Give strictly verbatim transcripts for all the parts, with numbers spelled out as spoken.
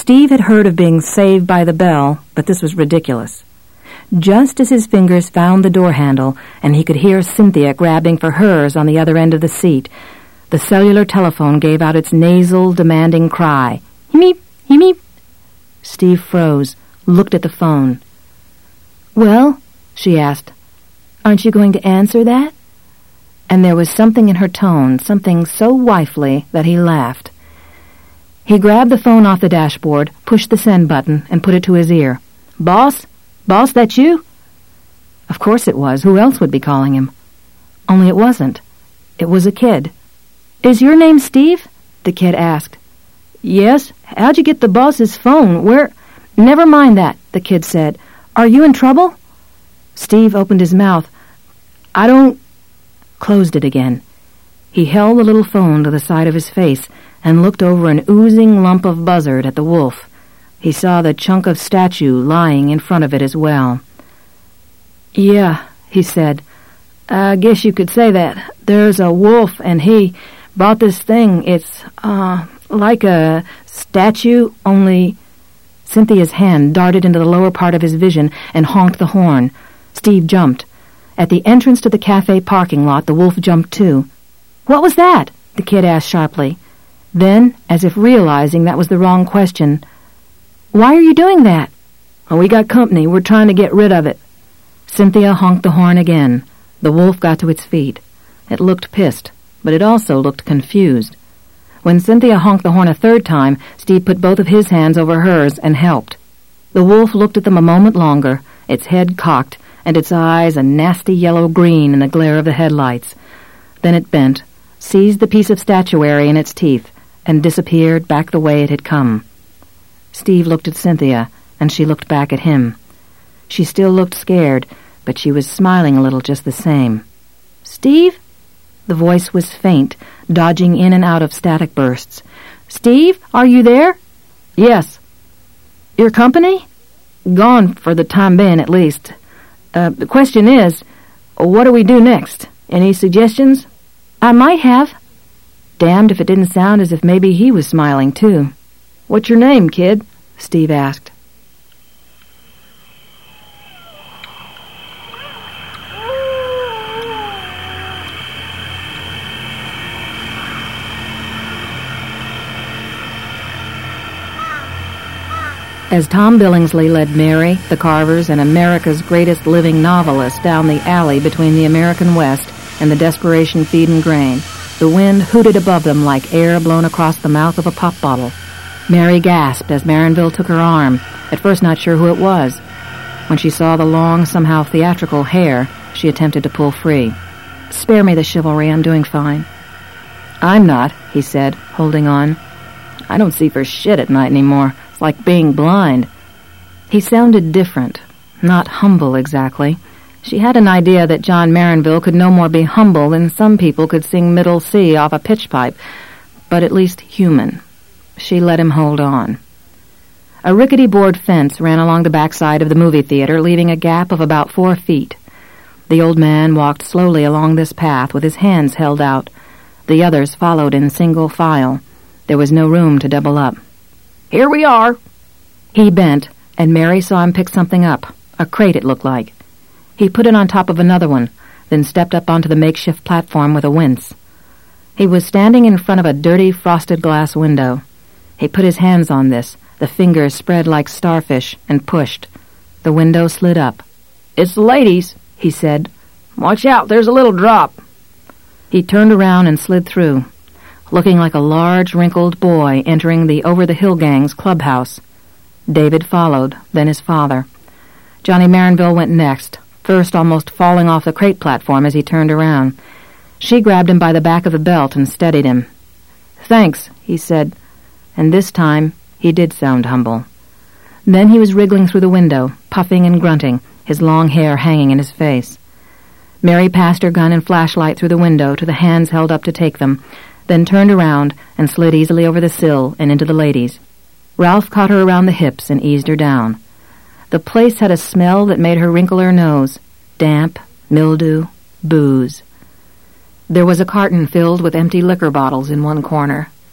Steve had heard of being saved by the bell, but this was ridiculous. Just as his fingers found the door handle and he could hear Cynthia grabbing for hers on the other end of the seat, the cellular telephone gave out its nasal, demanding cry. Meep, meep. Steve froze, looked at the phone. "Well?" she asked. "Aren't you going to answer that?" And there was something in her tone, something so wifely that he laughed. He grabbed the phone off the dashboard, pushed the send button, and put it to his ear. "Boss? Boss, that you?" Of course it was. Who else would be calling him? Only it wasn't. It was a kid. "Is your name Steve?" the kid asked. "Yes. How'd you get the boss's phone? Where—" "Never mind that," the kid said. "Are you in trouble?" Steve opened his mouth. "I don't—" closed it again. He held the little phone to the side of his face and looked over an oozing lump of buzzard at the wolf. He saw the chunk of statue lying in front of it as well. "Yeah," he said. "I guess you could say that. There's a wolf, and he bought this thing. It's, uh, like a statue, only—" Cynthia's hand darted into the lower part of his vision and honked the horn. Steve jumped. At the entrance to the cafe parking lot, the wolf jumped too. "What was that?" the kid asked sharply. Then, as if realizing that was the wrong question, "Why are you doing that?" "Oh, we got company. We're trying to get rid of it." Cynthia honked the horn again. The wolf got to its feet. It looked pissed, but it also looked confused. When Cynthia honked the horn a third time, Steve put both of his hands over hers and helped. The wolf looked at them a moment longer, its head cocked, and its eyes a nasty yellow green in the glare of the headlights. Then it bent, seized the piece of statuary in its teeth, and disappeared back the way it had come. Steve looked at Cynthia, and she looked back at him. She still looked scared, but she was smiling a little just the same. "Steve?" The voice was faint, dodging in and out of static bursts. "Steve, are you there?" "Yes." "Your company?" "Gone for the time being, at least. Uh, the question is, what do we do next? Any suggestions?" "I might have." Damned if it didn't sound as if maybe he was smiling, too. "What's your name, kid?" Steve asked. As Tom Billingsley led Mary, the Carvers, and America's greatest living novelist down the alley between the American West and the Desperation Feed and Grain, the wind hooted above them like air blown across the mouth of a pop bottle. Mary gasped as Marinville took her arm, at first not sure who it was. When she saw the long, somehow theatrical hair, she attempted to pull free. "Spare me the chivalry, I'm doing fine." "I'm not," he said, holding on. "I don't see for shit at night anymore. It's like being blind." He sounded different, not humble exactly. She had an idea that John Marinville could no more be humble than some people could sing Middle C off a pitch pipe, but at least human. She let him hold on. A rickety board fence ran along the backside of the movie theater, leaving a gap of about four feet. The old man walked slowly along this path with his hands held out. The others followed in single file. There was no room to double up. "Here we are." He bent, and Mary saw him pick something up, a crate it looked like. He put it on top of another one, then stepped up onto the makeshift platform with a wince. He was standing in front of a dirty, frosted glass window. He put his hands on this, the fingers spread like starfish, and pushed. The window slid up. "It's the ladies," he said. "Watch out, there's a little drop." He turned around and slid through, looking like a large, wrinkled boy entering the Over-the-Hill Gang's clubhouse. David followed, then his father. Johnny Marinville went next, first almost falling off the crate platform as he turned around. She grabbed him by the back of the belt and steadied him. "Thanks," he said, and this time he did sound humble. Then he was wriggling through the window, puffing and grunting, his long hair hanging in his face. Mary passed her gun and flashlight through the window to the hands held up to take them, then turned around and slid easily over the sill and into the ladies. Ralph caught her around the hips and eased her down. The place had a smell that made her wrinkle her nose. Damp, mildew, booze. There was a carton filled with empty liquor bottles in one corner.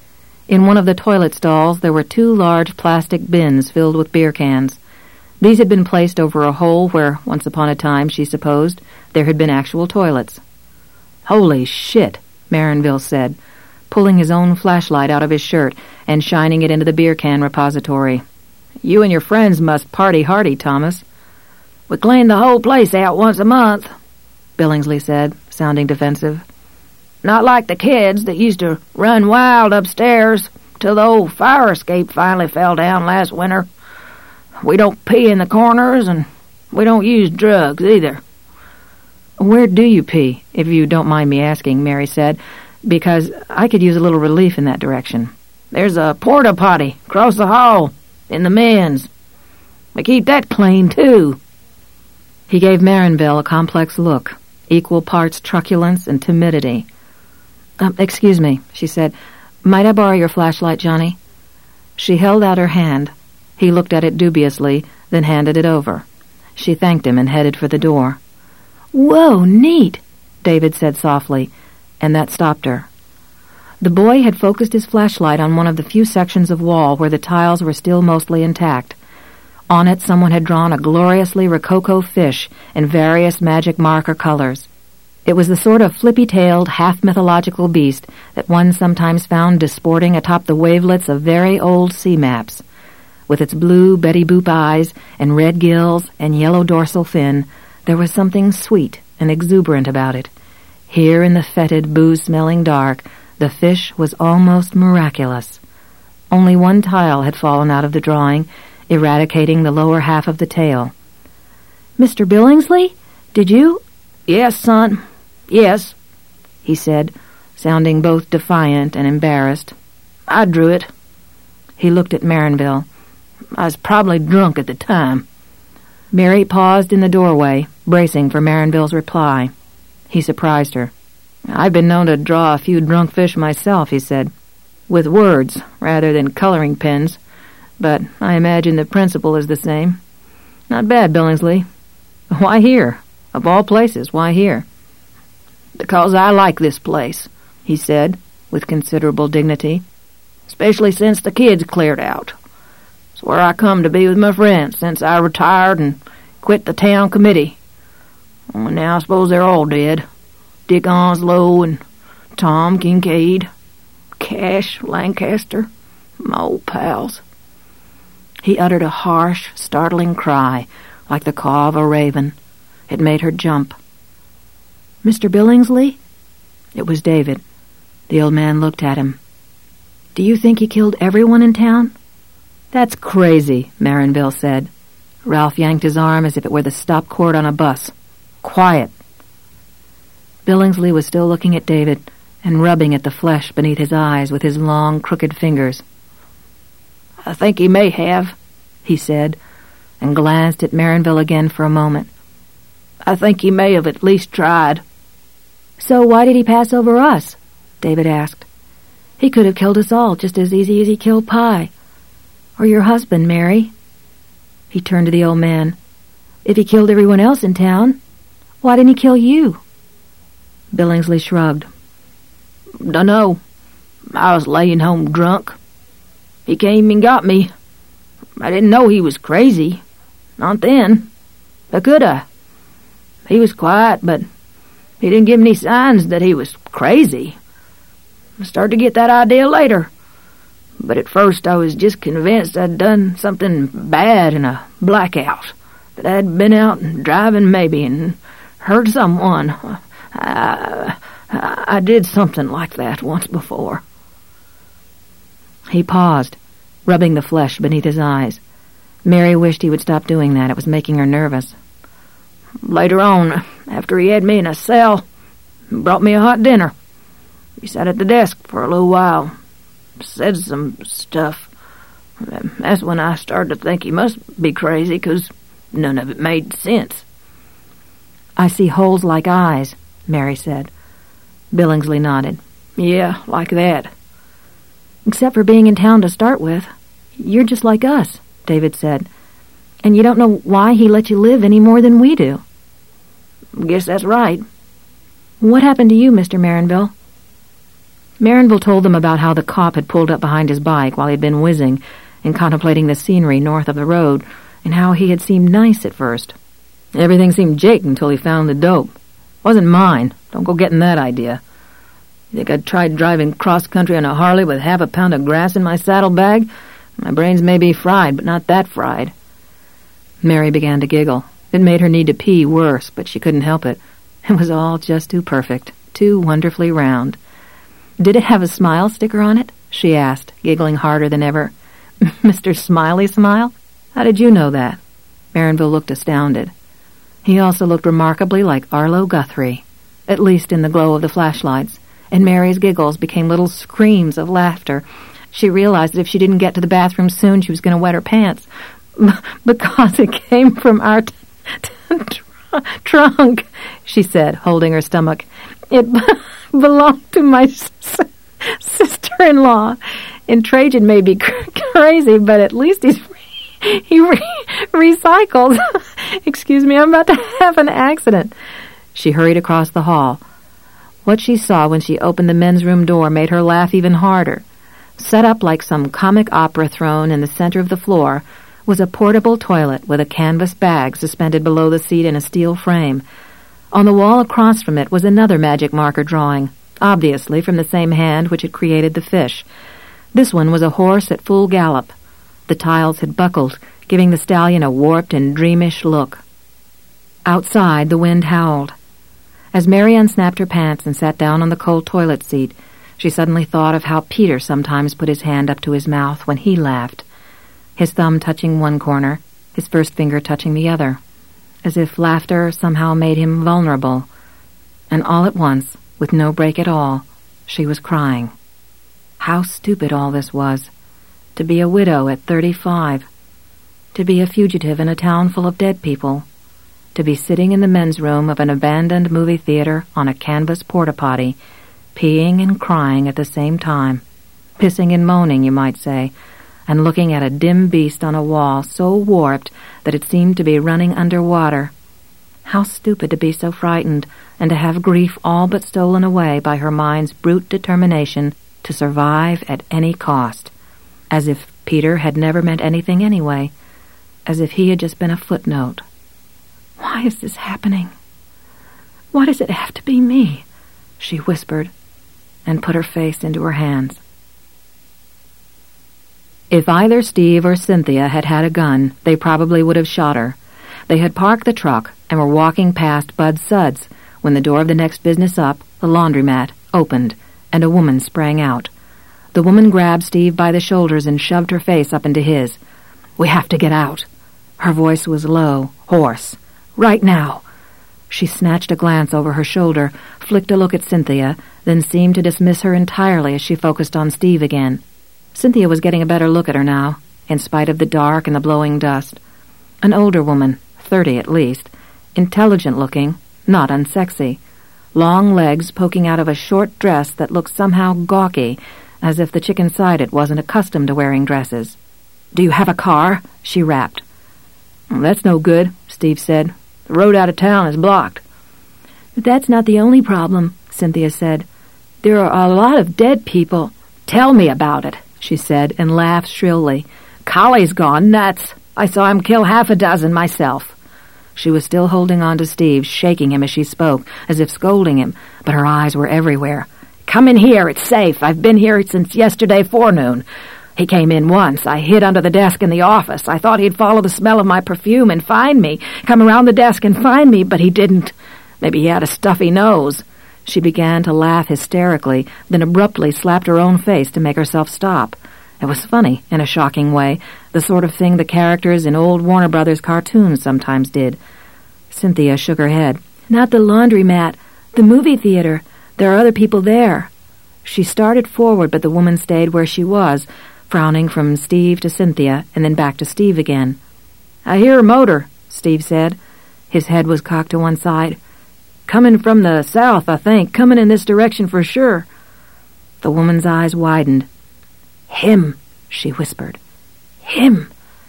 In one of the toilet stalls there were two large plastic bins filled with beer cans. These had been placed over a hole where, once upon a time, she supposed, there had been actual toilets. "Holy shit," Marinville said, pulling his own flashlight out of his shirt and shining it into the beer can repository. "You and your friends must party hardy, Thomas." "We clean the whole place out once a month," Billingsley said, sounding defensive. "Not like the kids that used to run wild upstairs till the old fire escape finally fell down last winter. We don't pee in the corners, and we don't use drugs either." "Where do you pee, if you don't mind me asking?" Mary said, "because I could use a little relief in that direction." "There's a porta-potty across the hall, in the men's. We keep that clean, too." He gave Marinville a complex look, equal parts truculence and timidity. Um, excuse me, she said. "Might I borrow your flashlight, Johnny?" She held out her hand. He looked at it dubiously, then handed it over. She thanked him and headed for the door. "Whoa, neat," David said softly, and that stopped her. The boy had focused his flashlight on one of the few sections of wall where the tiles were still mostly intact. On it someone had drawn a gloriously rococo fish in various magic marker colors. It was the sort of flippy-tailed, half-mythological beast that one sometimes found disporting atop the wavelets of very old sea maps. With its blue Betty Boop eyes and red gills and yellow dorsal fin, there was something sweet and exuberant about it. Here in the fetid, booze-smelling dark, the fish was almost miraculous. Only one tile had fallen out of the drawing, eradicating the lower half of the tail. "Mister Billingsley, did you—" "Yes, son, yes," he said, sounding both defiant and embarrassed. "I drew it." He looked at Marinville. "I was probably drunk at the time." Mary paused in the doorway, bracing for Marinville's reply. He surprised her. "I've been known to draw a few drunk fish myself," he said, "with words rather than coloring pens, but I imagine the principle is the same. Not bad, Billingsley. Why here? Of all places, why here?" "Because I like this place," he said, with considerable dignity, "especially since the kids cleared out. It's where I come to be with my friends since I retired and quit the town committee. Only now I suppose they're all dead. Dick Onslow and Tom Kincaid, Cash Lancaster, my old pals." He uttered a harsh, startling cry, like the caw of a raven. It made her jump. "Mister Billingsley?" It was David. The old man looked at him. "Do you think he killed everyone in town?" "That's crazy," Marinville said. Ralph yanked his arm as if it were the stop cord on a bus. "Quiet." Billingsley was still looking at David and rubbing at the flesh beneath his eyes with his long, crooked fingers. "I think he may have," he said, and glanced at Marinville again for a moment. "I think he may have at least tried." "So why did he pass over us?" David asked. "He could have killed us all just as easy as he killed Pye. Or your husband, Mary." He turned to the old man. "If he killed everyone else in town, why didn't he kill you?" Billingsley shrugged. "Dunno. I was laying home drunk. He came and got me. I didn't know he was crazy. Not then. How could I? He was quiet, but he didn't give any signs that he was crazy. I started to get that idea later. But at first I was just convinced I'd done something bad in a blackout. That I'd been out driving maybe and hurt someone. I, I, I did something like that once before." He paused, rubbing the flesh beneath his eyes. Mary wished he would stop doing that. It was making her nervous. "Later on, after he had me in a cell, he brought me a hot dinner. He sat at the desk for a little while, said some stuff. That's when I started to think he must be crazy, 'cause none of it made sense." "I see holes like eyes," Mary said. Billingsley nodded. "Yeah, like that." "Except for being in town to start with. You're just like us," David said. "And you don't know why he let you live any more than we do." "Guess that's right." "What happened to you, Mister Marinville?" Marinville told them about how the cop had pulled up behind his bike while he'd been whizzing and contemplating the scenery north of the road, and how he had seemed nice at first. Everything seemed Jake until he found the dope. Wasn't mine. Don't go getting that idea. You think I'd tried driving cross-country on a Harley with half a pound of grass in my saddlebag? My brains may be fried, but not that fried. Mary began to giggle. It made her need to pee worse, but she couldn't help it. It was all just too perfect, too wonderfully round. "Did it have a smile sticker on it?" she asked, giggling harder than ever. "Mister Smiley Smile? How did you know that?" Marinville looked astounded. He also looked remarkably like Arlo Guthrie, at least in the glow of the flashlights, and Mary's giggles became little screams of laughter. She realized that if she didn't get to the bathroom soon, she was going to wet her pants, because it came from our t- t- tr- trunk, she said, holding her stomach. "It b- belonged to my s- sister-in-law. And Trajan may be cr- crazy, but at least he's re- he re- recycled. Excuse me, I'm about to have an accident." She hurried across the hall. What she saw when she opened the men's room door made her laugh even harder. Set up like some comic opera throne in the center of the floor was a portable toilet with a canvas bag suspended below the seat in a steel frame. On the wall across from it was another magic marker drawing, obviously from the same hand which had created the fish. This one was a horse at full gallop. The tiles had buckled, giving the stallion a warped and dreamish look. Outside, the wind howled. As Mary unsnapped her pants and sat down on the cold toilet seat, she suddenly thought of how Peter sometimes put his hand up to his mouth when he laughed, his thumb touching one corner, his first finger touching the other, as if laughter somehow made him vulnerable. And all at once, with no break at all, she was crying. How stupid all this was. To be a widow at thirty-five. To be a fugitive in a town full of dead people. To be sitting in the men's room of an abandoned movie theater on a canvas porta-potty, peeing and crying at the same time, pissing and moaning, you might say, and looking at a dim beast on a wall so warped that it seemed to be running under water. How stupid to be so frightened, and to have grief all but stolen away by her mind's brute determination to survive at any cost, as if Peter had never meant anything anyway, as if he had just been a footnote. "Why is this happening? Why does it have to be me?" she whispered, and put her face into her hands. If either Steve or Cynthia had had a gun, they probably would have shot her. They had parked the truck and were walking past Bud Suds when the door of the next business up, the laundromat, opened, and a woman sprang out. The woman grabbed Steve by the shoulders and shoved her face up into his. "We have to get out." Her voice was low, hoarse. "Right now." She snatched a glance over her shoulder, flicked a look at Cynthia, then seemed to dismiss her entirely as she focused on Steve again. Cynthia was getting a better look at her now, in spite of the dark and the blowing dust. An older woman, thirty at least, intelligent-looking, not unsexy, long legs poking out of a short dress that looked somehow gawky, as if the chick inside it wasn't accustomed to wearing dresses. "Do you have a car?" she rapped. "That's no good," Steve said. "The road out of town is blocked." "But that's not the only problem," Cynthia said. "There are a lot of dead people." "Tell me about it," she said, and laughed shrilly. "Collie's gone nuts. I saw him kill half a dozen myself." She was still holding on to Steve, shaking him as she spoke, as if scolding him, but her eyes were everywhere. "Come in here. It's safe. I've been here since yesterday forenoon. He came in once. I hid under the desk in the office. I thought he'd follow the smell of my perfume and find me, come around the desk and find me, but he didn't. Maybe he had a stuffy nose." She began to laugh hysterically, then abruptly slapped her own face to make herself stop. It was funny, in a shocking way, the sort of thing the characters in old Warner Brothers cartoons sometimes did. Cynthia shook her head. "Not the laundromat. The movie theater. There are other people there." She started forward, but the woman stayed where she was, frowning from Steve to Cynthia and then back to Steve again. "I hear a motor," Steve said. His head was cocked to one side. "Coming from the south, I think. Coming in this direction for sure." The woman's eyes widened. "Him," she whispered. "Him."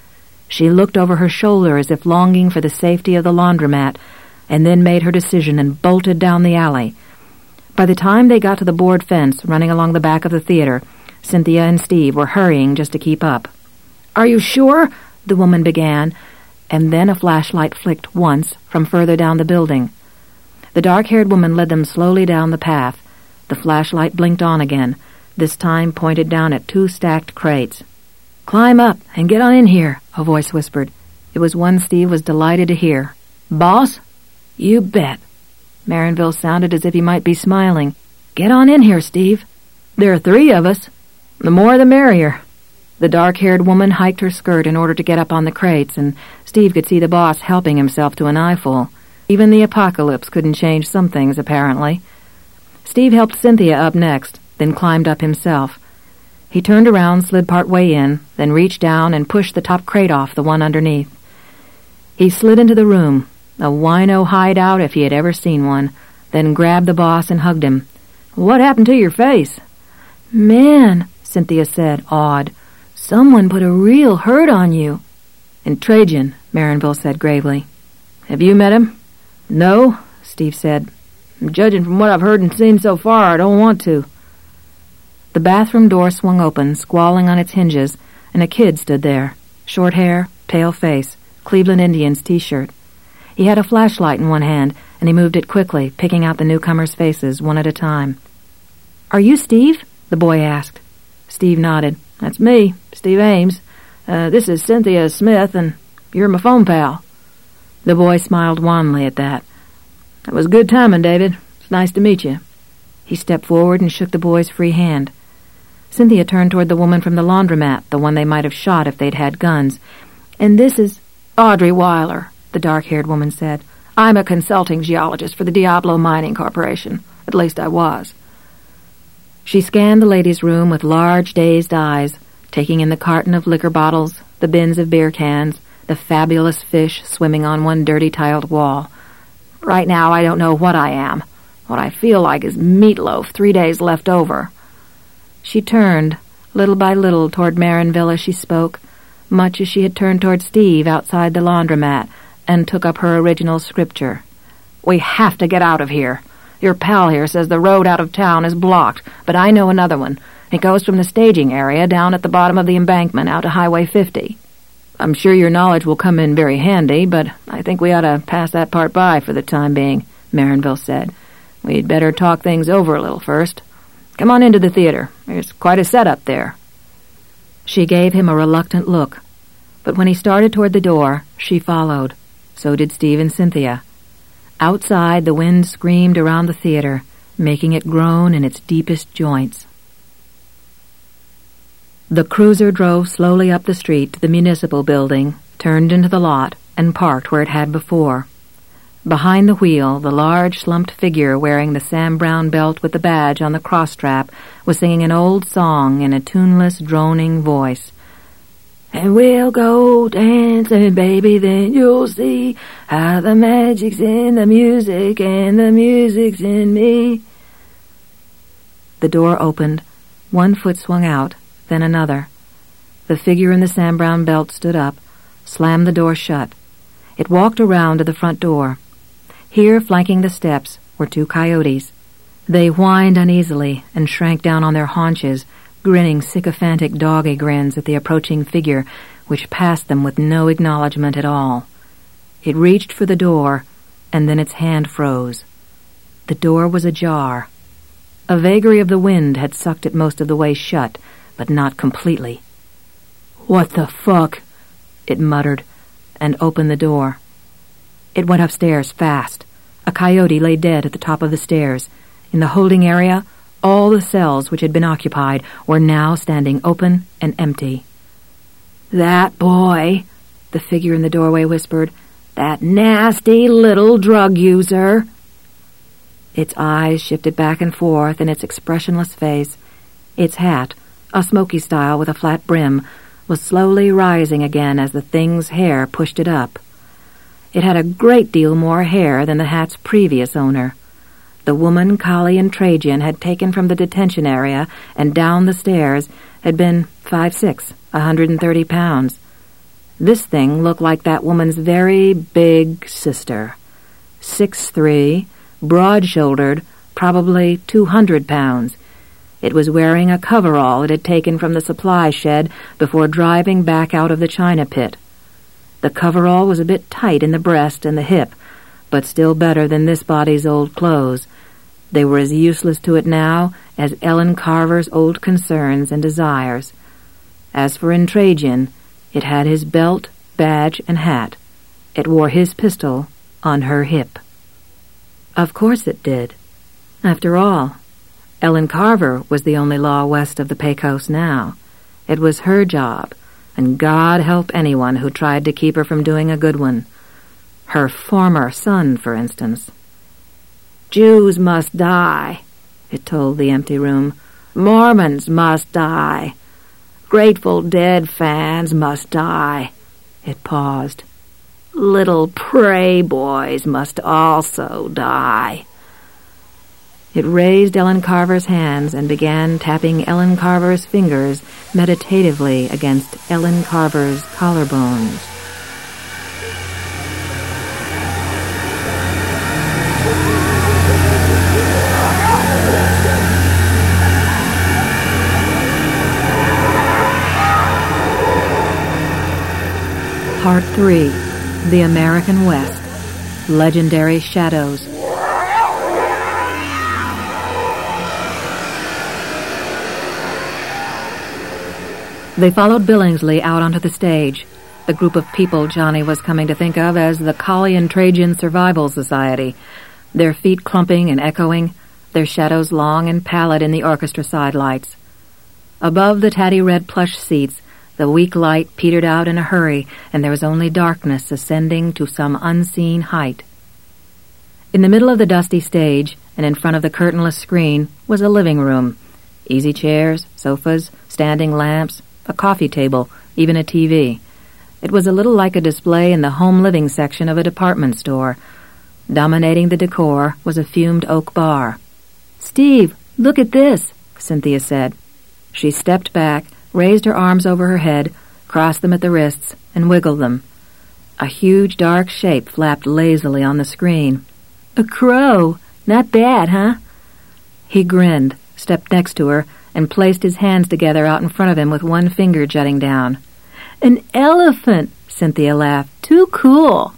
She looked over her shoulder as if longing for the safety of the laundromat, and then made her decision and bolted down the alley. By the time they got to the board fence running along the back of the theater, Cynthia and Steve were hurrying just to keep up. "Are you sure?" the woman began, and then a flashlight flicked once from further down the building. The dark-haired woman led them slowly down the path. The flashlight blinked on again, this time pointed down at two stacked crates. "Climb up and get on in here," a voice whispered. It was one Steve was delighted to hear. "Boss?" "You bet." Marinville sounded as if he might be smiling. "Get on in here, Steve. There are three of us. The more the merrier." The dark-haired woman hiked her skirt in order to get up on the crates, and Steve could see the boss helping himself to an eyeful. Even the apocalypse couldn't change some things, apparently. Steve helped Cynthia up next, then climbed up himself. He turned around, slid part way in, then reached down and pushed the top crate off the one underneath. He slid into the room, a wino hideout if he had ever seen one, then grabbed the boss and hugged him. "What happened to your face?" "Man," Cynthia said, awed. "Someone put a real hurt on you." "And Trajan," Marinville said gravely. "Have you met him?" "No," Steve said. "Judging from what I've heard and seen so far, I don't want to." The bathroom door swung open, squalling on its hinges, and a kid stood there. Short hair, pale face, Cleveland Indians t-shirt. He had a flashlight in one hand, and he moved it quickly, picking out the newcomers' faces one at a time. "Are you Steve?" the boy asked. Steve nodded. "That's me, Steve Ames. Uh, this is Cynthia Smith, and you're my phone pal." The boy smiled wanly at that. "That was good timing, David. It's nice to meet you." He stepped forward and shook the boy's free hand. Cynthia turned toward the woman from the laundromat, the one they might have shot if they'd had guns. "And this is Audrey Weiler," the dark-haired woman said. "I'm a consulting geologist for the Diablo Mining Corporation. At least I was." She scanned the ladies' room with large, dazed eyes, taking in the carton of liquor bottles, the bins of beer cans, the fabulous fish swimming on one dirty tiled wall. "Right now I don't know what I am. What I feel like is meatloaf three days left over." She turned, little by little, toward Marinville as she spoke, much as she had turned toward Steve outside the laundromat, and took up her original scripture. "We have to get out of here. Your pal here says the road out of town is blocked, but I know another one. It goes from the staging area down at the bottom of the embankment out to Highway fifty. I'm sure your knowledge will come in very handy, but I think we ought to pass that part by for the time being," Marinville said. "We'd better talk things over a little first. Come on into the theater. There's quite a setup there." She gave him a reluctant look, but when he started toward the door, she followed. So did Steve and Cynthia. Outside, the wind screamed around the theater, making it groan in its deepest joints. The cruiser drove slowly up the street to the municipal building, turned into the lot, and parked where it had before. Behind the wheel, the large, slumped figure wearing the Sam Browne belt with the badge on the cross-strap was singing an old song in a tuneless, droning voice. "And we'll go dancing, baby, then you'll see how the magic's in the music and the music's in me." The door opened. One foot swung out, then another. The figure in the Sam Browne belt stood up, slammed the door shut. It walked around to the front door. Here, flanking the steps, were two coyotes. They whined uneasily and shrank down on their haunches, grinning sycophantic doggy grins at the approaching figure, which passed them with no acknowledgment at all. It reached for the door, and then its hand froze. The door was ajar. A vagary of the wind had sucked it most of the way shut, but not completely. "What the fuck?" it muttered, and opened the door. It went upstairs fast. A coyote lay dead at the top of the stairs. In the holding area, all the cells which had been occupied were now standing open and empty. "That boy," the figure in the doorway whispered, "that nasty little drug user." Its eyes shifted back and forth in its expressionless face. Its hat, a smoky style with a flat brim, was slowly rising again as the thing's hair pushed it up. It had a great deal more hair than the hat's previous owner. The woman Collie and Trajan had taken from the detention area and down the stairs had been five six, a hundred and thirty pounds. This thing looked like that woman's very big sister. Six three, broad-shouldered, probably two hundred pounds. It was wearing a coverall it had taken from the supply shed before driving back out of the china pit. The coverall was a bit tight in the breast and the hip, but still better than this body's old clothes. They were as useless to it now as Ellen Carver's old concerns and desires. As for Intragian, it had his belt, badge, and hat. It wore his pistol on her hip. Of course it did. After all, Ellen Carver was the only law west of the Pecos now. It was her job, and God help anyone who tried to keep her from doing a good one. Her former son, for instance. Jews must die, it told the empty room. Mormons must die. Grateful Dead fans must die. It paused. Little Prey boys must also die. It raised Ellen Carver's hands and began tapping Ellen Carver's fingers meditatively against Ellen Carver's collarbones. Part three. The American West. Legendary Shadows. They followed Billingsley out onto the stage, the group of people Johnny was coming to think of as the Collie and Trajan Survival Society, their feet clumping and echoing, their shadows long and pallid in the orchestra sidelights. Above the tatty red plush seats, the weak light petered out in a hurry, and there was only darkness ascending to some unseen height. In the middle of the dusty stage, and in front of the curtainless screen, was a living room. Easy chairs, sofas, standing lamps, a coffee table, even a T V. It was a little like a display in the home living section of a department store. Dominating the decor was a fumed oak bar. "Steve, look at this," Cynthia said. She stepped back, raised her arms over her head, crossed them at the wrists, and wiggled them. A huge dark shape flapped lazily on the screen. "A crow. Not bad, huh?" He grinned, stepped next to her, and placed his hands together out in front of him with one finger jutting down. "An elephant," Cynthia laughed. "Too cool."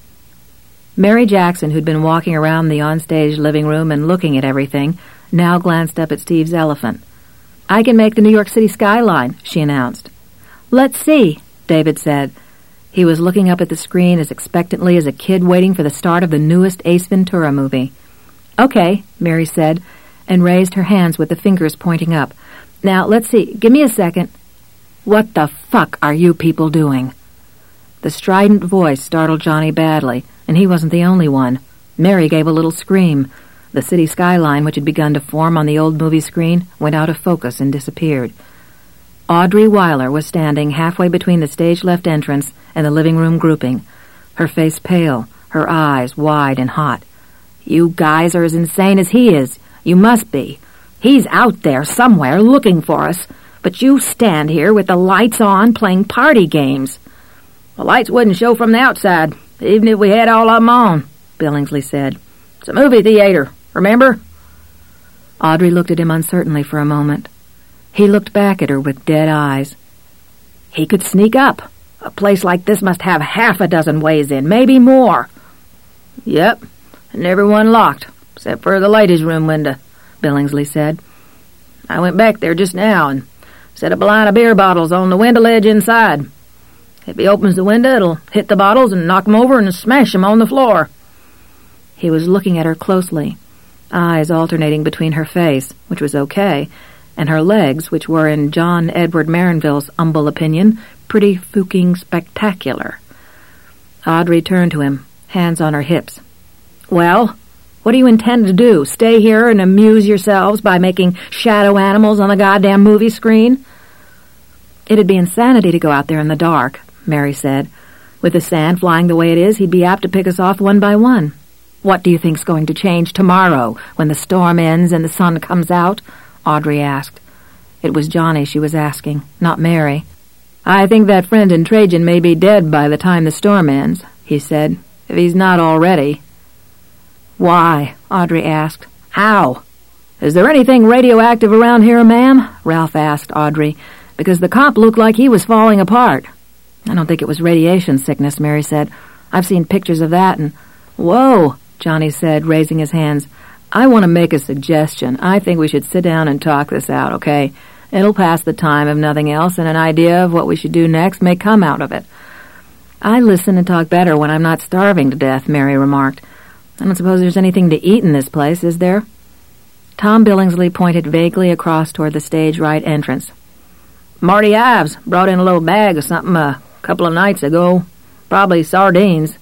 Mary Jackson, who'd been walking around the onstage living room and looking at everything, now glanced up at Steve's elephant. "I can make the New York City skyline," she announced. "Let's see," David said. He was looking up at the screen as expectantly as a kid waiting for the start of the newest Ace Ventura movie. "Okay," Mary said, and raised her hands with the fingers pointing up. "Now, let's see. Give me a second." "What the fuck are you people doing?" The strident voice startled Johnny badly, and he wasn't the only one. Mary gave a little scream. The city skyline, which had begun to form on the old movie screen, went out of focus and disappeared. Audrey Weiler was standing halfway between the stage-left entrance and the living room grouping, her face pale, her eyes wide and hot. "You guys are as insane as he is. You must be. He's out there somewhere looking for us, but you stand here with the lights on playing party games." "The lights wouldn't show from the outside, even if we had all of them on," Billingsley said. "It's a movie theater, remember?" Audrey looked at him uncertainly for a moment. He looked back at her with dead eyes. "He could sneak up. A place like this must have half a dozen ways in, maybe more." "Yep, and every one locked, except for the ladies' room window," Billingsley said. "I went back there just now and set up a line of beer bottles on the window ledge inside. If he opens the window, it'll hit the bottles and knock 'em over and smash 'em on the floor." He was looking at her closely, eyes alternating between her face, which was okay, and her legs, which were, in John Edward Marinville's humble opinion, pretty fucking spectacular. Audrey turned to him, hands on her hips. "Well, what do you intend to do? Stay here and amuse yourselves by making shadow animals on the goddamn movie screen?" "It'd be insanity to go out there in the dark," Mary said. "With the sand flying the way it is, he'd be apt to pick us off one by one." "What do you think's going to change tomorrow when the storm ends and the sun comes out?" Audrey asked. It was Johnny she was asking, not Mary. "I think that friend in Trajan may be dead by the time the storm ends," he said, "if he's not already." "Why?" Audrey asked, How? Is there anything radioactive around here, ma'am? Ralph asked Audrey, because the cop looked like he was falling apart. I don't think it was radiation sickness, Mary said. I've seen pictures of that and... Whoa, Johnny said, raising his hands. I want to make a suggestion. I think we should sit down and talk this out, okay? It'll pass the time, if nothing else, and an idea of what we should do next may come out of it. I listen and talk better when I'm not starving to death, Mary remarked. I don't suppose there's anything to eat in this place, is there? Tom Billingsley pointed vaguely across toward the stage right entrance. Marty Ives brought in a little bag of something a couple of nights ago. Probably sardines.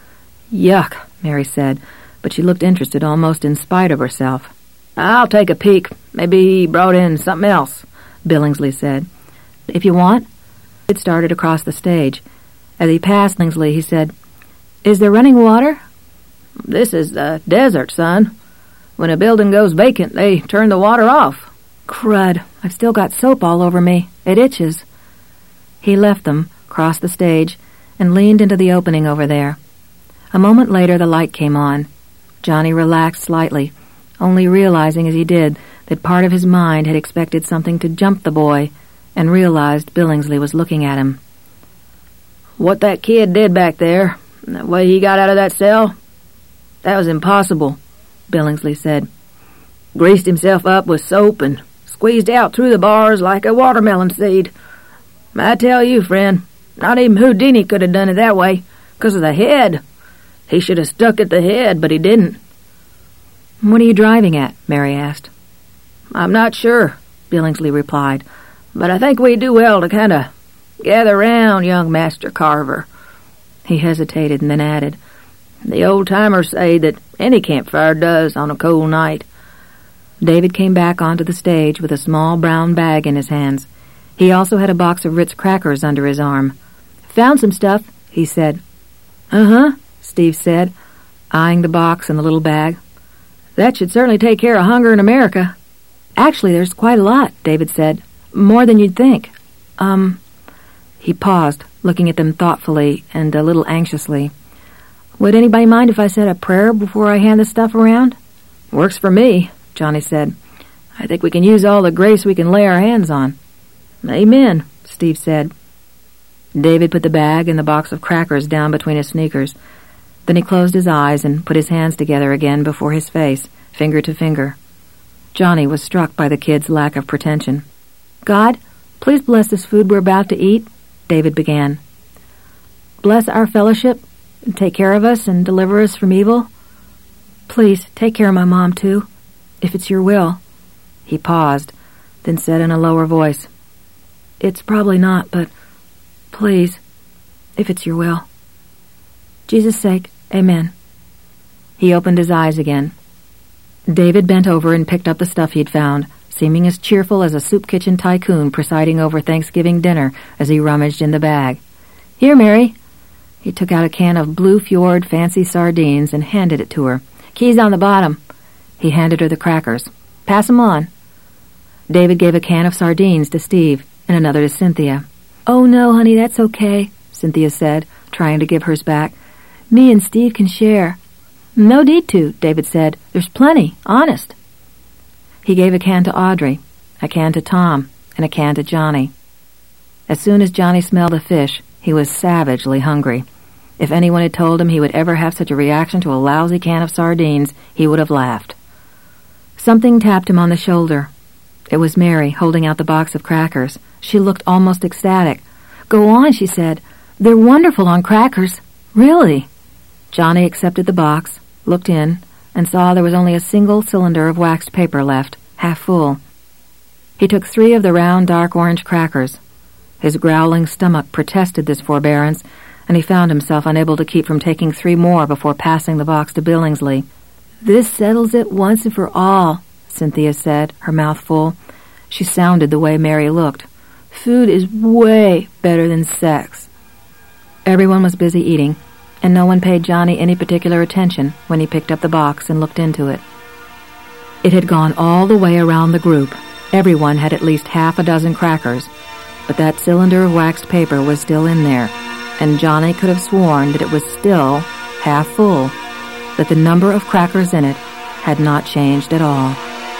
Yuck, Mary said, but she looked interested almost in spite of herself. I'll take a peek. Maybe he brought in something else, Billingsley said. If you want. It started across the stage. As he passed Billingsley, he said, Is there running water? This is the desert, son. When a building goes vacant, they turn the water off. Crud, I've still got soap all over me. It itches. He left them, crossed the stage, and leaned into the opening over there. A moment later, the light came on. Johnny relaxed slightly, only realizing as he did that part of his mind had expected something to jump the boy and realized Billingsley was looking at him. What that kid did back there, the way he got out of that cell, that was impossible, Billingsley said. Greased himself up with soap and squeezed out through the bars like a watermelon seed. I tell you, friend, not even Houdini could have done it that way, 'cause of the head. He should have stuck at the head, but he didn't. What are you driving at? Mary asked. I'm not sure, Billingsley replied, but I think we do well to kind of gather round young Master Carver. He hesitated and then added, The old-timers say that any campfire does on a cold night. David came back onto the stage with a small brown bag in his hands. He also had a box of Ritz crackers under his arm. Found some stuff, he said. Uh-huh, Steve said, eyeing the box and the little bag. That should certainly take care of hunger in America. Actually, there's quite a lot, David said. More than you'd think. Um... He paused, looking at them thoughtfully and a little anxiously. Would anybody mind if I said a prayer before I hand the stuff around? Works for me, Johnny said. I think we can use all the grace we can lay our hands on. Amen, Steve said. David put the bag and the box of crackers down between his sneakers. Then he closed his eyes and put his hands together again before his face, finger to finger. Johnny was struck by the kid's lack of pretension. God, please bless this food we're about to eat, David began. Bless our fellowship, and take care of us and deliver us from evil. Please, take care of my mom, too, if it's your will. He paused, then said in a lower voice, It's probably not, but please, if it's your will. Jesus' sake, amen. He opened his eyes again. David bent over and picked up the stuff he'd found, seeming as cheerful as a soup kitchen tycoon presiding over Thanksgiving dinner as he rummaged in the bag. Here, Mary. He took out a can of Blue Fjord fancy sardines and handed it to her. Keys on the bottom. He handed her the crackers. Pass 'em on. David gave a can of sardines to Steve and another to Cynthia. Oh, no, honey, that's okay, Cynthia said, trying to give hers back. Me and Steve can share. No need to, David said. There's plenty, honest. He gave a can to Audrey, a can to Tom, and a can to Johnny. As soon as Johnny smelled the fish, he was savagely hungry. If anyone had told him he would ever have such a reaction to a lousy can of sardines, he would have laughed. Something tapped him on the shoulder. It was Mary, holding out the box of crackers. She looked almost ecstatic. Go on, she said. They're wonderful on crackers. Really? Johnny accepted the box, looked in, and saw there was only a single cylinder of waxed paper left, half full. He took three of the round, dark orange crackers. His growling stomach protested this forbearance, and he found himself unable to keep from taking three more before passing the box to Billingsley. This settles it once and for all, Cynthia said, her mouth full. She sounded the way Mary looked. Food is way better than sex. Everyone was busy eating, and no one paid Johnny any particular attention when he picked up the box and looked into it. It had gone all the way around the group. Everyone had at least half a dozen crackers, but that cylinder of waxed paper was still in there, and Johnny could have sworn that it was still half full, that the number of crackers in it had not changed at all.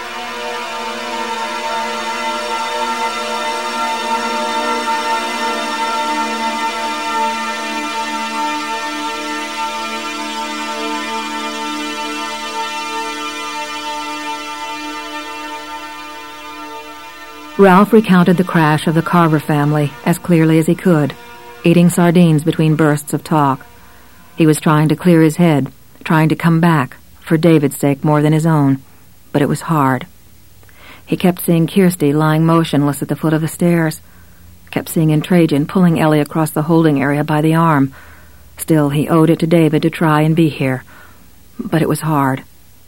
Ralph recounted the crash of the Carver family as clearly as he could, eating sardines between bursts of talk. He was trying to clear his head, trying to come back, for David's sake more than his own, but it was hard. He kept seeing Kirsty lying motionless at the foot of the stairs, kept seeing Trajan pulling Ellie across the holding area by the arm. Still, he owed it to David to try and be here, but it was hard.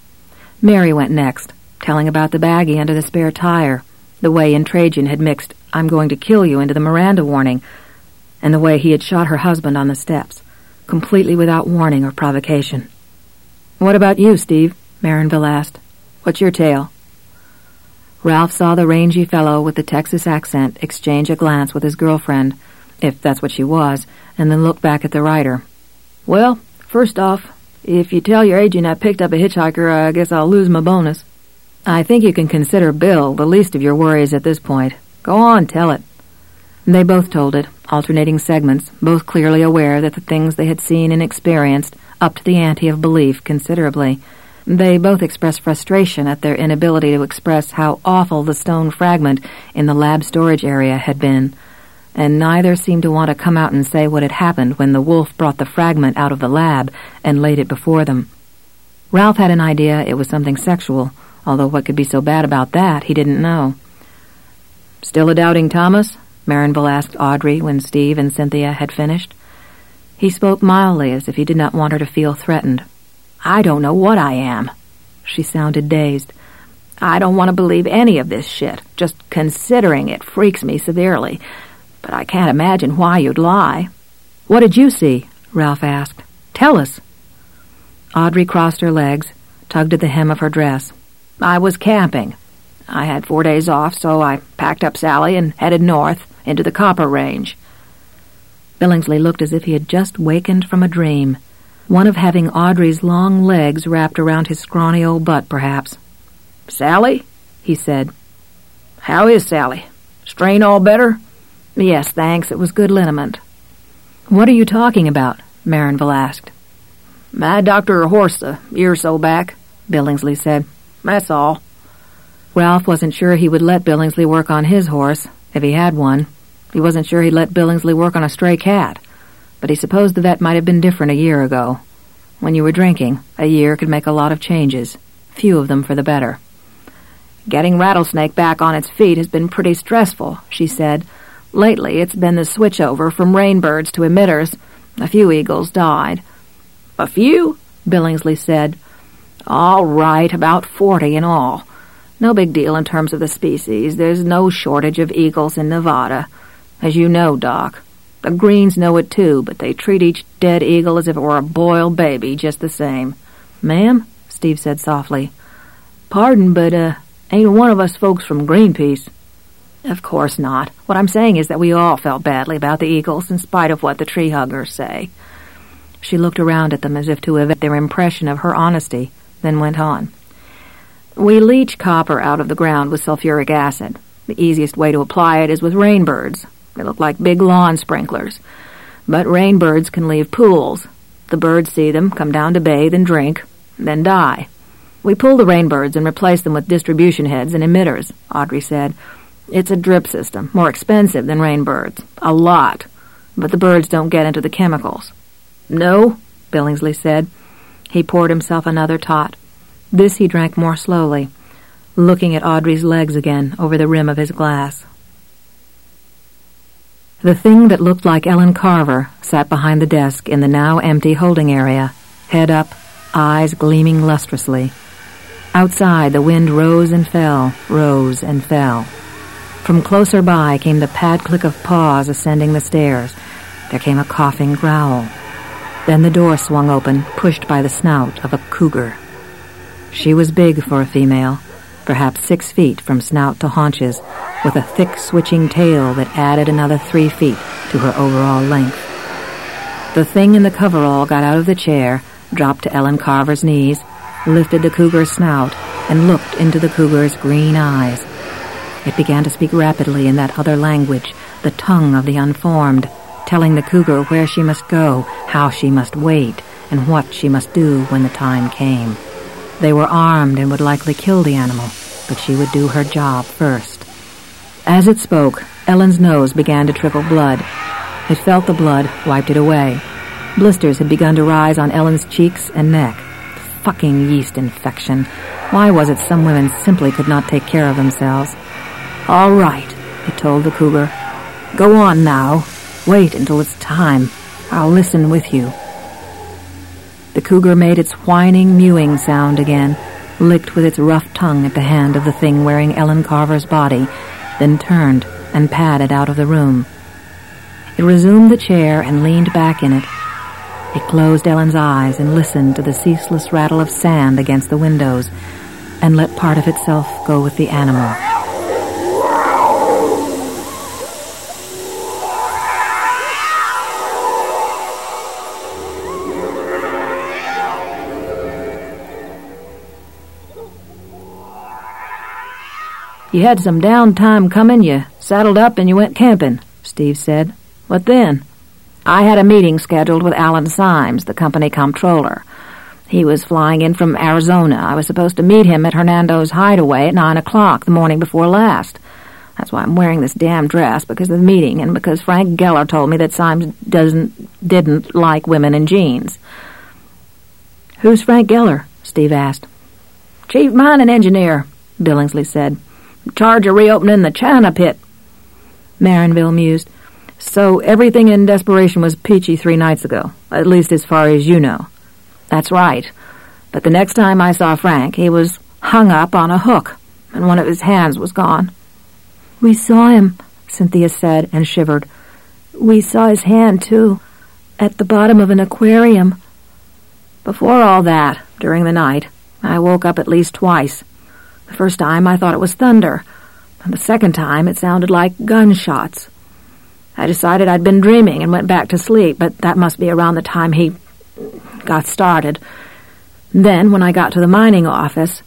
Mary went next, telling about the baggie under the spare tire, the way Trajan had mixed "I'm going to kill you" into the Miranda warning, and the way he had shot her husband on the steps, completely without warning or provocation. "What about you, Steve?" Marinville asked. "What's your tale?" Ralph saw the rangy fellow with the Texas accent exchange a glance with his girlfriend, if that's what she was, and then look back at the writer. "Well, first off, if you tell your agent I picked up a hitchhiker, I guess I'll lose my bonus. I think you can consider Bill the least of your worries at this point. Go on, tell it." They both told it, alternating segments, both clearly aware that the things they had seen and experienced upped the ante of belief considerably. They both expressed frustration at their inability to express how awful the stone fragment in the lab storage area had been, and neither seemed to want to come out and say what had happened when the wolf brought the fragment out of the lab and laid it before them. Ralph had an idea it was something sexual, although what could be so bad about that he didn't know. "Still a doubting Thomas?" Marinville asked Audrey when Steve and Cynthia had finished. He spoke mildly, as if he did not want her to feel threatened. "I don't know what I am." She sounded dazed. "I don't want to believe any of this shit. Just considering it freaks me severely. But I can't imagine why you'd lie." "What did you see?" Ralph asked. "Tell us." Audrey crossed her legs, tugged at the hem of her dress. "I was camping. I had four days off, so I packed up Sally and headed north into the Copper Range." Billingsley looked as if he had just wakened from a dream, one of having Audrey's long legs wrapped around his scrawny old butt, perhaps. "Sally?" he said. "How is Sally? Strain all better?" "Yes, thanks. It was good liniment." "What are you talking about?" Marinville asked. "My doctor a horse a year or so back," Billingsley said. "That's all." Ralph wasn't sure he would let Billingsley work on his horse, if he had one. He wasn't sure he'd let Billingsley work on a stray cat, but he supposed the vet might have been different a year ago. When you were drinking, a year could make a lot of changes, few of them for the better. "Getting Rattlesnake back on its feet has been pretty stressful," she said. "Lately it's been the switchover from rainbirds to emitters. A few eagles died." "A few?" Billingsley said. "All right, about forty in all. No big deal in terms of the species. There's no shortage of eagles in Nevada. As you know, Doc. The Greens know it too, but they treat each dead eagle as if it were a boiled baby just the same." "Ma'am?" Steve said softly. "Pardon, but, uh, ain't one of us folks from Greenpeace." "Of course not. What I'm saying is that we all felt badly about the eagles in spite of what the tree huggers say." She looked around at them as if to evaluate their impression of her honesty, then went on. "We leach copper out of the ground with sulfuric acid. The easiest way to apply it is with rainbirds. They look like big lawn sprinklers. But rainbirds can leave pools. The birds see them, come down to bathe and drink, then die. We pull the rainbirds and replace them with distribution heads and emitters," Audrey said. "It's a drip system, more expensive than rainbirds. A lot. But the birds don't get into the chemicals." "No," Billingsley said. He poured himself another tot. This he drank more slowly, looking at Audrey's legs again over the rim of his glass. The thing that looked like Ellen Carver sat behind the desk in the now empty holding area, head up, eyes gleaming lustrously. Outside, the wind rose and fell, rose and fell. From closer by came the pad-click of paws ascending the stairs. There came a coughing growl. Then the door swung open, pushed by the snout of a cougar. She was big for a female, perhaps six feet from snout to haunches, with a thick switching tail that added another three feet to her overall length. The thing in the coverall got out of the chair, dropped to Ellen Carver's knees, lifted the cougar's snout and looked into the cougar's green eyes. It began to speak rapidly in that other language, the tongue of the unformed, telling the cougar where she must go, how she must wait, and what she must do when the time came. They were armed and would likely kill the animal, but she would do her job first. As it spoke, Ellen's nose began to trickle blood. It felt the blood, wiped it away. Blisters had begun to rise on Ellen's cheeks and neck. Fucking yeast infection. Why was it some women simply could not take care of themselves? "All right," it told the cougar. "Go on now. Wait until it's time. I'll listen with you." The cougar made its whining, mewing sound again, licked with its rough tongue at the hand of the thing wearing Ellen Carver's body, then turned and padded out of the room. It resumed the chair and leaned back in it. It closed Ellen's eyes and listened to the ceaseless rattle of sand against the windows, and let part of itself go with the animal. "You had some downtime coming. You saddled up and you went camping," Steve said. "What then?" "I had a meeting scheduled with Alan Symes, the company comptroller. He was flying in from Arizona. I was supposed to meet him at Hernando's hideaway at nine o'clock the morning before last. That's why I'm wearing this damn dress, because of the meeting, and because Frank Geller told me that Symes doesn't, didn't like women in jeans." "Who's Frank Geller?" Steve asked. "Chief mining engineer," Billingsley said. "In charge of reopening the China pit." Marinville mused. "So everything in Desperation was peachy three nights ago, at least as far as you know." "That's right. But the next time I saw Frank, he was hung up on a hook, and one of his hands was gone." "We saw him," Cynthia said, and shivered. "We saw his hand, too, at the bottom of an aquarium." "Before all that, during the night, I woke up at least twice. The first time I thought it was thunder, and the second time it sounded like gunshots. I decided I'd been dreaming and went back to sleep, but that must be around the time he got started. Then, when I got to the mining office..."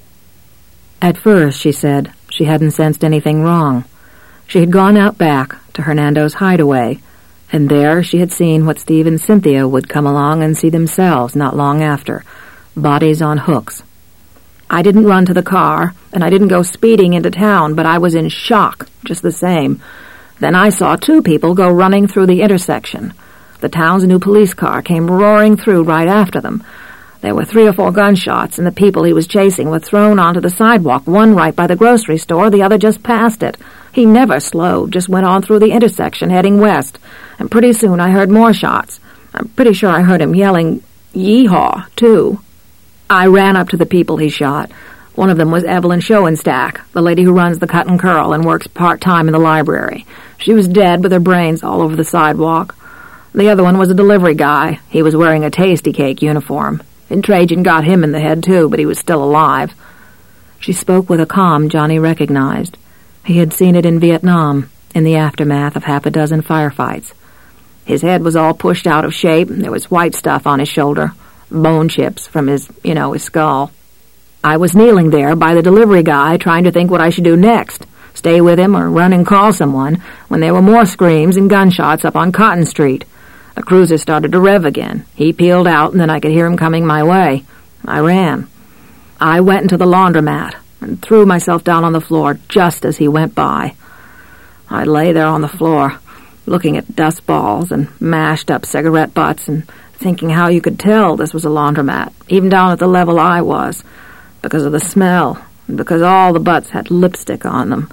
At first, she said, she hadn't sensed anything wrong. She had gone out back to Hernando's hideaway, and there she had seen what Steve and Cynthia would come along and see themselves not long after, bodies on hooks. "I didn't run to the car, and I didn't go speeding into town, but I was in shock, just the same. Then I saw two people go running through the intersection. The town's new police car came roaring through right after them. There were three or four gunshots, and the people he was chasing were thrown onto the sidewalk, one right by the grocery store, the other just past it. He never slowed, just went on through the intersection, heading west, and pretty soon I heard more shots. I'm pretty sure I heard him yelling, 'Yeehaw,' too. I ran up to the people he shot. One of them was Evelyn Schoenstack, the lady who runs the Cut and Curl and works part-time in the library. She was dead with her brains all over the sidewalk. The other one was a delivery guy. He was wearing a Tasty Cake uniform. And Trajan got him in the head, too, but he was still alive." She spoke with a calm Johnny recognized. He had seen it in Vietnam, in the aftermath of half a dozen firefights. His head was all pushed out of shape, and there was white stuff on his shoulder, bone chips from his, you know, his skull. I was kneeling there by the delivery guy trying to think what I should do next, stay with him or run and call someone, when there were more screams and gunshots up on Cotton Street. The cruiser started to rev again. He peeled out, and then I could hear him coming my way. I ran. I went into the laundromat and threw myself down on the floor just as he went by. I lay there on the floor, looking at dust balls and mashed-up cigarette butts and thinking how you could tell this was a laundromat, even down at the level I was, because of the smell, and because all the butts had lipstick on them.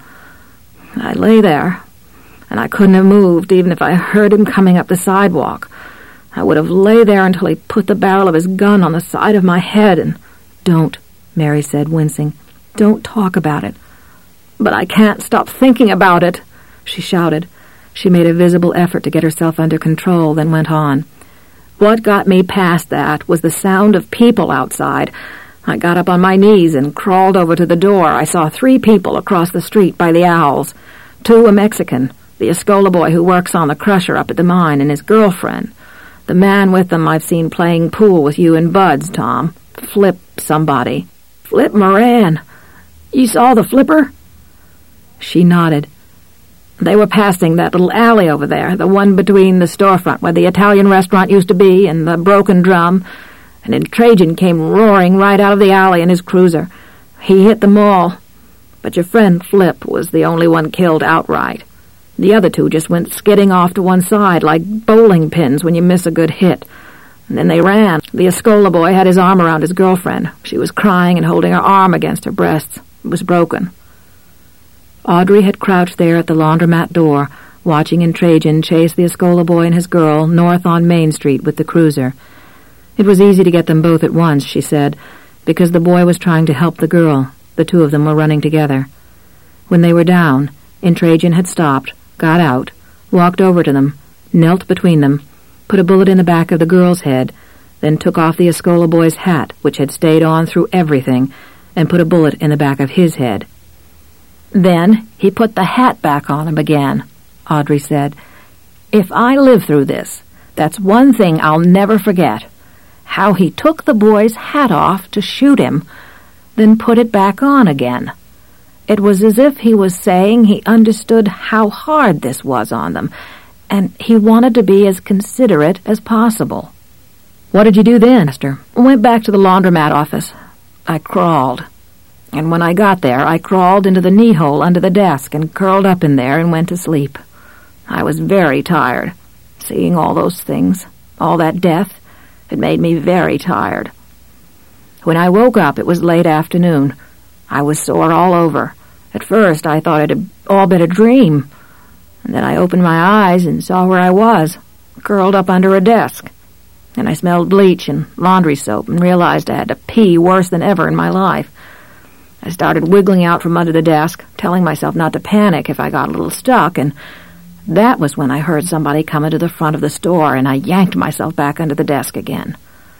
I lay there, and I couldn't have moved even if I heard him coming up the sidewalk. I would have lay there until he put the barrel of his gun on the side of my head and... "Don't," Mary said, wincing. "Don't talk about it." "But I can't stop thinking about it," she shouted. She made a visible effort to get herself under control, then went on. "What got me past that was the sound of people outside. I got up on my knees and crawled over to the door. I saw three people across the street by the owls. Two a Mexican, the Escola boy who works on the crusher up at the mine, and his girlfriend. The man with them I've seen playing pool with you and Buds, Tom. Flip somebody. Flip Moran. You saw the flipper?" She nodded. "They were passing that little alley over there, the one between the storefront where the Italian restaurant used to be and the Broken Drum, and then Trajan came roaring right out of the alley in his cruiser. He hit them all, but your friend Flip was the only one killed outright. The other two just went skidding off to one side like bowling pins when you miss a good hit. And then they ran. The Escola boy had his arm around his girlfriend. She was crying and holding her arm against her breasts. It was broken." Audrey had crouched there at the laundromat door, watching in Trajan chase the Escola boy and his girl north on Main Street with the cruiser. It was easy to get them both at once, she said, because the boy was trying to help the girl. The two of them were running together. When they were down, Trajan had stopped, got out, walked over to them, knelt between them, put a bullet in the back of the girl's head, then took off the Escola boy's hat, which had stayed on through everything, and put a bullet in the back of his head. "Then he put the hat back on him again," Audrey said. "If I live through this, that's one thing I'll never forget. How he took the boy's hat off to shoot him, then put it back on again. It was as if he was saying he understood how hard this was on them, and he wanted to be as considerate as possible." "What did you do then?" Esther went back to the laundromat office. "I crawled. And when I got there, I crawled into the knee hole under the desk and curled up in there and went to sleep. I was very tired. Seeing all those things, all that death, it made me very tired. When I woke up, it was late afternoon. I was sore all over. At first, I thought it had all been a dream. And then I opened my eyes and saw where I was, curled up under a desk. And I smelled bleach and laundry soap and realized I had to pee worse than ever in my life. I started wiggling out from under the desk, telling myself not to panic if I got a little stuck, and that was when I heard somebody come into the front of the store, and I yanked myself back under the desk again.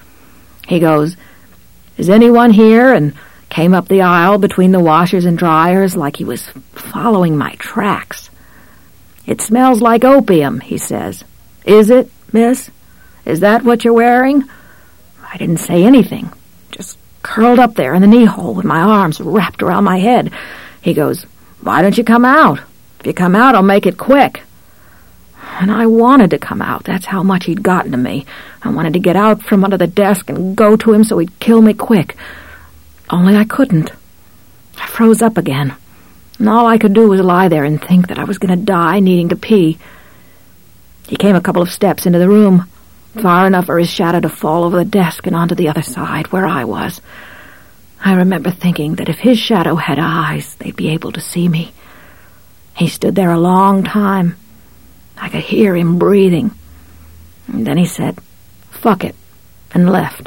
He goes, 'Is anyone here?' and came up the aisle between the washers and dryers like he was following my tracks. 'It smells like opium,' he says. 'Is it, miss? Is that what you're wearing?' I didn't say anything, just curled up there in the knee hole with my arms wrapped around my head. He goes, 'Why don't you come out? If you come out, I'll make it quick.' And I wanted to come out. That's how much he'd gotten to me. I wanted to get out from under the desk and go to him so he'd kill me quick. Only I couldn't. I froze up again, and all I could do was lie there and think that I was going to die needing to pee. He came a couple of steps into the room, far enough for his shadow to fall over the desk and onto the other side, where I was. I remember thinking that if his shadow had eyes, they'd be able to see me. He stood there a long time. I could hear him breathing. And then he said, 'Fuck it,' and left.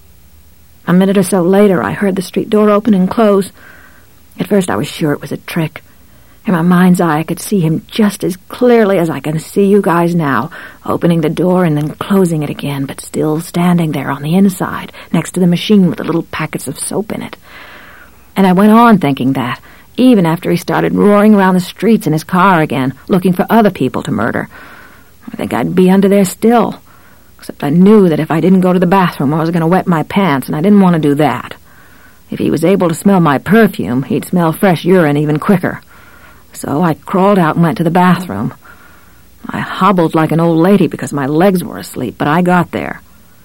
A minute or so later, I heard the street door open and close. At first, I was sure it was a trick. In my mind's eye, I could see him just as clearly as I can see you guys now, opening the door and then closing it again, but still standing there on the inside, next to the machine with the little packets of soap in it. And I went on thinking that, even after he started roaring around the streets in his car again, looking for other people to murder. I think I'd be under there still, except I knew that if I didn't go to the bathroom, I was going to wet my pants, and I didn't want to do that. If he was able to smell my perfume, he'd smell fresh urine even quicker. So I crawled out and went to the bathroom. I hobbled like an old lady because my legs were asleep, but I got there.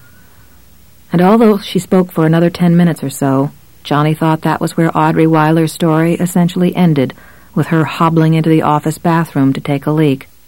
And although she spoke for another ten minutes or so, Johnny thought that was where Audrey Weiler's story essentially ended, with her hobbling into the office bathroom to take a leak.